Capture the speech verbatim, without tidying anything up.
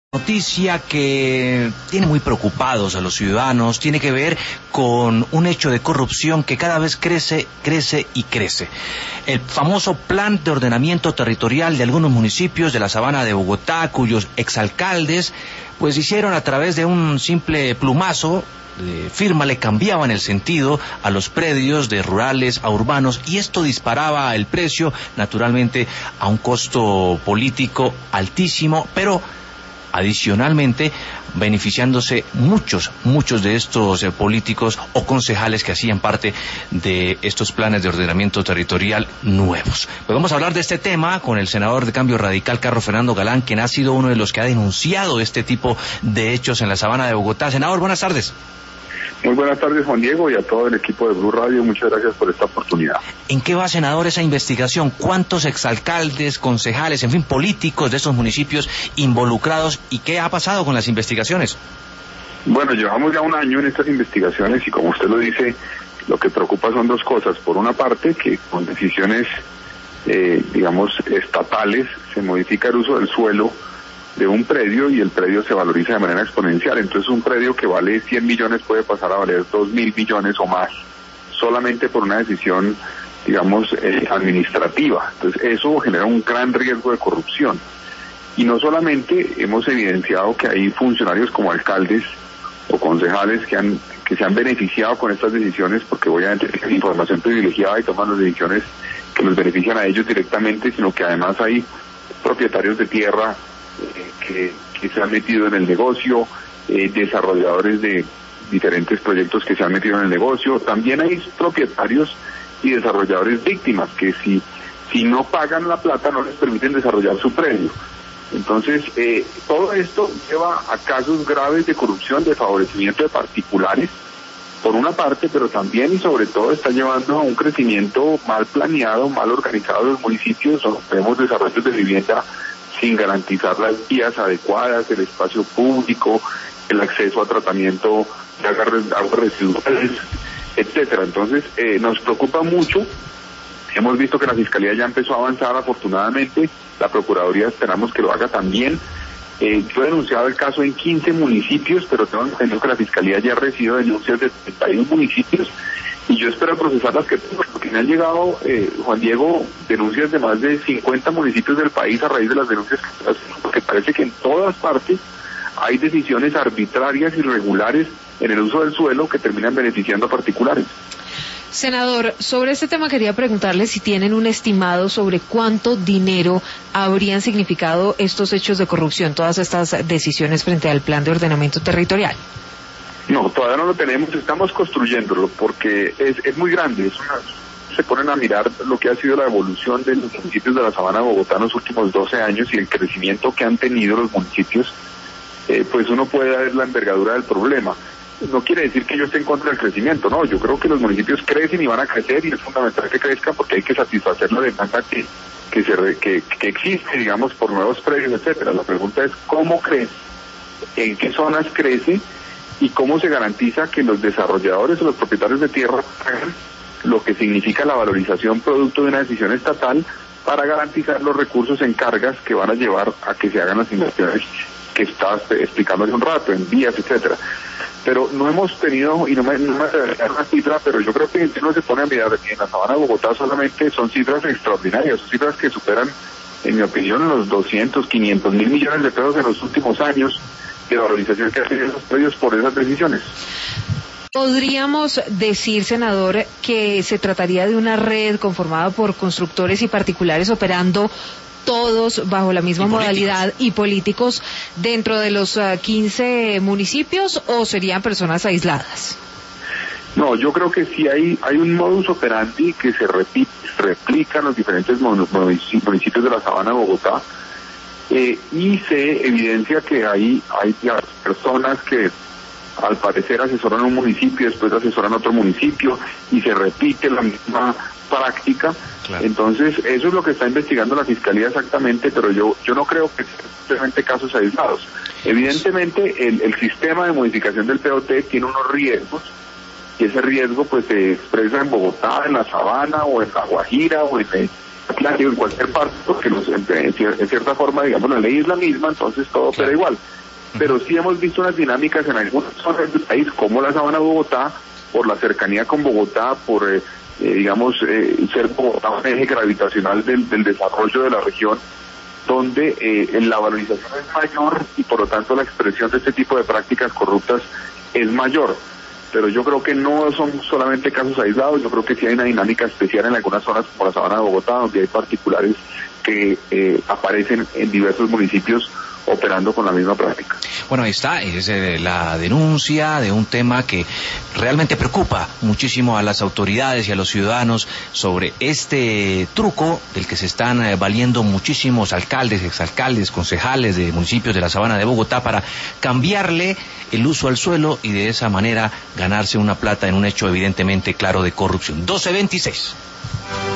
Noticia que tiene muy preocupados a los ciudadanos, tiene que ver con un hecho de corrupción que cada vez crece, crece y crece. El famoso plan de ordenamiento territorial de algunos municipios de la Sabana de Bogotá, cuyos exalcaldes pues hicieron a través de un simple plumazo de firma, le cambiaban el sentido a los predios de rurales a urbanos, y esto disparaba el precio, naturalmente a un costo político altísimo, pero adicionalmente beneficiándose muchos, muchos de estos eh, políticos o concejales que hacían parte de estos planes de ordenamiento territorial nuevos. Pues vamos a hablar de este tema con el senador de Cambio Radical, Carlos Fernando Galán, quien ha sido uno de los que ha denunciado este tipo de hechos en la Sabana de Bogotá. Senador, buenas tardes. Muy buenas tardes, Juan Diego, y a todo el equipo de Blue Radio. Muchas gracias por esta oportunidad. ¿En qué va, senador, esa investigación? ¿Cuántos exalcaldes, concejales, en fin, políticos de estos municipios involucrados? ¿Y qué ha pasado con las investigaciones? Bueno, llevamos ya un año en estas investigaciones y, como usted lo dice, lo que preocupa son dos cosas. Por una parte, que con decisiones, eh, digamos, estatales, se modifica el uso del suelo de un predio y el predio se valoriza de manera exponencial. Entonces un predio que vale cien millones puede pasar a valer dos mil millones o más, solamente por una decisión, digamos, eh, administrativa. Entonces eso genera un gran riesgo de corrupción. Y no solamente hemos evidenciado que hay funcionarios como alcaldes o concejales que han que se han beneficiado con estas decisiones, porque obviamente tienen información privilegiada y toman las decisiones que los benefician a ellos directamente, sino que además hay propietarios de tierra Que, que se han metido en el negocio, eh, desarrolladores de diferentes proyectos que se han metido en el negocio. También hay propietarios y desarrolladores víctimas que si, si no pagan la plata no les permiten desarrollar su predio. Entonces, eh, todo esto lleva a casos graves de corrupción, de favorecimiento de particulares, por una parte, pero también y sobre todo está llevando a un crecimiento mal planeado, mal organizado de los municipios, donde vemos desarrollos de vivienda sin garantizar las vías adecuadas, el espacio público, el acceso a tratamiento de aguas residuales, etcétera. Entonces, eh, nos preocupa mucho. Hemos visto que la Fiscalía ya empezó a avanzar, afortunadamente. La Procuraduría esperamos que lo haga también. Eh, yo he denunciado el caso en quince municipios, pero tengo entendido que la Fiscalía ya ha recibido denuncias de treinta y uno municipios, y yo espero procesar las que porque me han llegado, eh, Juan Diego, denuncias de más de cincuenta municipios del país a raíz de las denuncias que hacen, porque parece que en todas partes hay decisiones arbitrarias y irregulares en el uso del suelo que terminan beneficiando a particulares. Senador, sobre este tema quería preguntarle si tienen un estimado sobre cuánto dinero habrían significado estos hechos de corrupción, todas estas decisiones frente al plan de ordenamiento territorial. No, todavía no lo tenemos, estamos construyéndolo porque es, es muy grande. Es una, se ponen a mirar lo que ha sido la evolución de los municipios de la Sabana de Bogotá en los últimos doce años y el crecimiento que han tenido los municipios, eh, pues uno puede ver la envergadura del problema. No quiere decir que yo esté en contra del crecimiento, no, yo creo que los municipios crecen y van a crecer y es fundamental que crezcan porque hay que satisfacer la demanda que, que, se re, que, que existe, digamos, por nuevos predios, etcétera. La pregunta es cómo crece, en qué zonas crece, y cómo se garantiza que los desarrolladores o los propietarios de tierra hagan lo que significa la valorización producto de una decisión estatal para garantizar los recursos en cargas que van a llevar a que se hagan las inversiones que estaba explicando hace un rato, en vías, etcétera. Pero no hemos tenido, y no me, no me da una cifra, pero yo creo que si uno se pone a mirar en la Sabana de Bogotá solamente son cifras extraordinarias, son cifras que superan, en mi opinión, los doscientos, quinientos mil millones de pesos en los últimos años de valorización que han tenido los predios por esas decisiones. ¿Podríamos decir, senador, que se trataría de una red conformada por constructores y particulares operando todos bajo la misma y modalidad políticos. y políticos dentro de los uh, quince municipios, o serían personas aisladas? No, yo creo que sí hay hay un modus operandi que se repite, replica en los diferentes municipios de la Sabana de Bogotá. Eh, y se evidencia que hay, hay personas que al parecer asesoran un municipio, después asesoran otro municipio y se repite la misma práctica. Claro. Entonces eso es lo que está investigando la Fiscalía exactamente, pero yo yo no creo que sean simplemente casos aislados. Evidentemente el, el sistema de modificación del P O T tiene unos riesgos y ese riesgo pues se expresa en Bogotá, en la Sabana o en La Guajira o en el Atlántico, en cualquier parte, porque los, en, en cierta forma, digamos, la ley es la misma, entonces todo opera igual. pero sí hemos visto unas dinámicas en algunas zonas del país, como la Sabana de Bogotá, por la cercanía con Bogotá, por, eh, eh, digamos, eh, ser Bogotá un eje gravitacional del, del desarrollo de la región, donde eh, la valorización es mayor y por lo tanto la expresión de este tipo de prácticas corruptas es mayor. Pero yo creo que no son solamente casos aislados, yo creo que sí hay una dinámica especial en algunas zonas como la Sabana de Bogotá, donde hay particulares que eh, aparecen en diversos municipios operando con la misma práctica. Bueno, ahí está, es eh, la denuncia de un tema que realmente preocupa muchísimo a las autoridades y a los ciudadanos sobre este truco del que se están eh, valiendo muchísimos alcaldes, exalcaldes, concejales de municipios de la Sabana de Bogotá para cambiarle el uso al suelo y de esa manera ganarse una plata en un hecho evidentemente claro de corrupción. doce veintiséis.